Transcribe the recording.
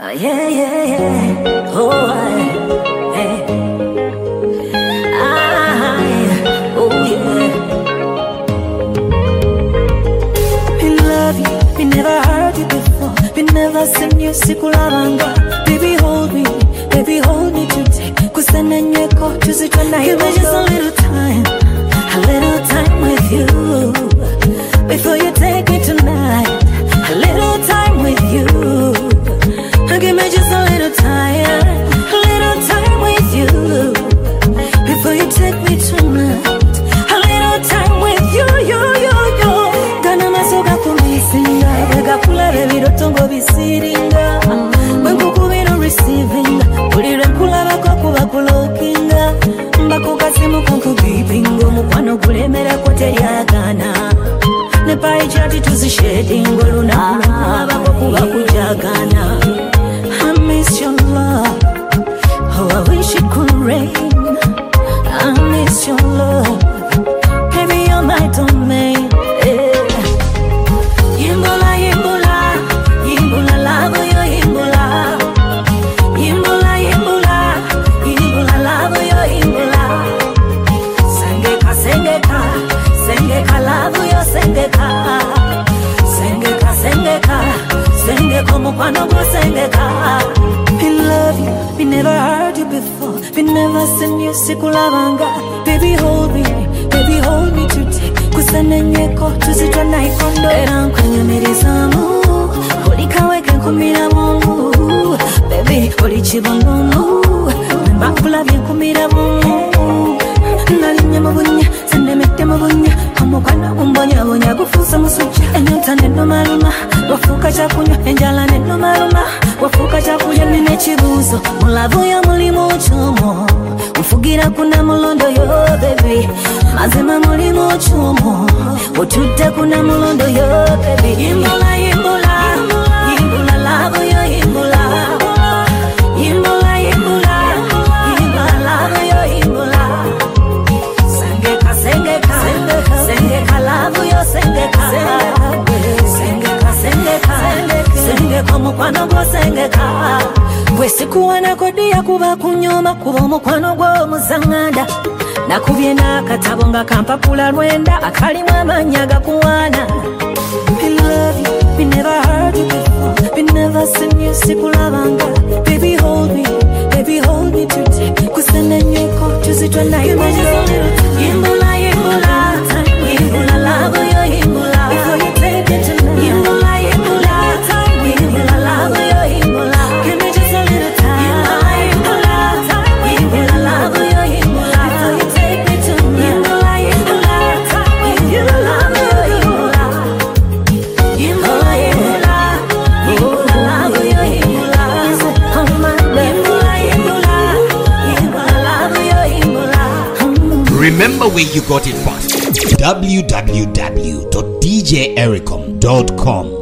Yeah, yeah, yeah. Oh, hey. Oh, yeah. We love you, we never heard you before. We never seen you, sikulabanga. Baby, hold me today. Kusana nyeko, choose it tonight. Give me just a little time with you. Before you take me tonight, a little time with you. Give me just a little time with you. Before you take me tonight, a little time with you. Gana masoga kumisinga, vega kula revido tongo bisiringa. Wengu kubino receiving, ulire kula bako kuba kulokinga. Mbako kasimu kunku gipingo, mukwano kulemera kote ya gana. Nepa ijati tuzishedingo, luna kula bako kuba kujagana. I miss your love, oh I wish it could rain. I miss your love, baby you're my domain. Yimbula, yimbula, yimbula love yo yimbula. Yimbula, yimbula, yimbula love yo yimbula. Sengeka, sengeka, sengeka love yo sengeka. Sengeka, sengeka, sengeka mukwano go sengeka. We love you, we never heard you before. We never seen you, sikulabanga. Baby hold me today. Kusana nyeko, tuzitwa na ikondo. Era kwenye mirizamu, ulikaweke kumira mungu. Baby, ulichibondomu, mbakula vya kumira mungu. Nalimya mabunya, sendemete mabunya. Kamukana umbonya bonya gufusa musuja. Enyota neno maluma, wafuka chakunywa. Enjala neno maluma, wafuka chakunywa. Nene chibuzo, mulavu ya mulimu chumo. Ufugira kuna mulondo yo baby. Mazema mulimu chumo. Utute kuna mulondo yo baby. Yimbula, yimbula, yimbula love yo yimbula. Yimbula, yimbula, yimbula love yo yimbula. Sengeka, sengeka, sengeka love yo sengeka. Sengeka, sengeka, sengeka mukwano go sengeka. Bwesikuwa nakodia kuba kunyoma, kuba mukwano gwo muzanganda. Nakubye n'akatabo nga kampapula lwenda, akalimu amanya gakuwaana. We love you, we never heard you before. We never seen you, sikulabanga. Baby hold me today. Kusana nyeko, tuzitwa na ikondo. Yimbula, yimbula, yimbula love yo yimbula. Before you take it tonight. Yimbula, yimbula, yimbula love yo yimbula. Give me just a little time. Yimbula, yimbula love yo yimbula. Before you take me tonight. Yimbula, yimbula, yimbula love yo yimbula. Yimbula, yimbula, yimbula love yo yimbula. Oh my yimbula, yimbula, yimbula love yo yimbula. Remember where you got it first. www.djericom.com